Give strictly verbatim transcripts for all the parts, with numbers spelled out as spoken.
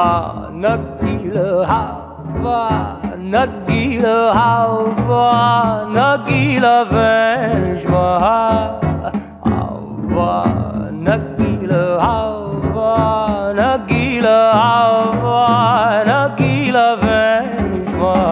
Nagila Hava, Nagila Hava, Nagila vanish Hava, Nagila Hava, Nagila Hava, Nagila vanish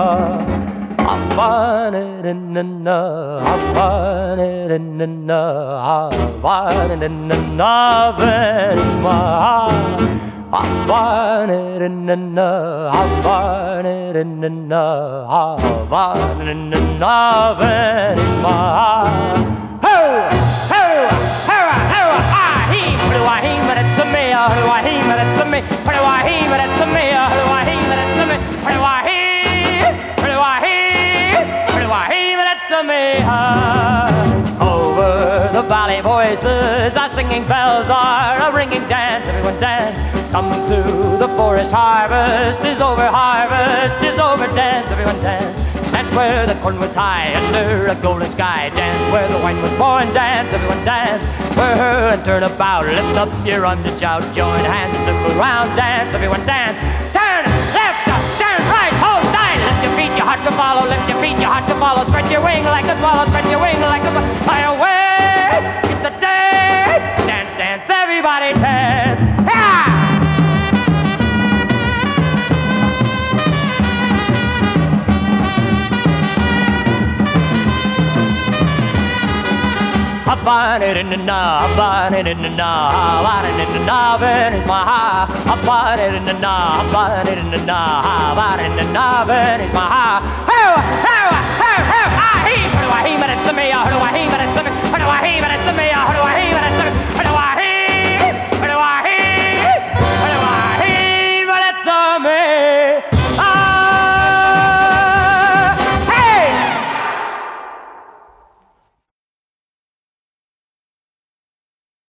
Hava, na Hava, na Hava, na vanish Hava. Havanna, Havanna, Havanna, vanish my ho, ho, ho, ho, ah, he, what do I he, but it's a me, oh, who I he, but it's a me, what do I he, but it's a me, oh, who I he, but it's a me, what do I he, what do I he, what do I he, but it's a me, oh. Over the valley voices are singing, bells are a ringing, dance, everyone dance. Come to the forest, harvest is over, harvest is over, dance, everyone dance. Dance where the corn was high, under a golden sky, dance where the wine was born, dance, everyone dance. Whirl and turn about, lift up your underjout, join hands, circle round, dance, everyone dance. Turn left, turn right, hold tight, lift your feet, your heart to follow, lift your feet, your heart to follow, spread your wing like a swallow, spread your wing like a swallow, fly away, get the day, dance, dance, everybody dance, yeah! Hop it in the knob, hop it in the knob, hop it in the knob, and it's my ha. Hop it in the knob, hop it in the knob, hop it in the knob, and it's my ha. Ho, ho.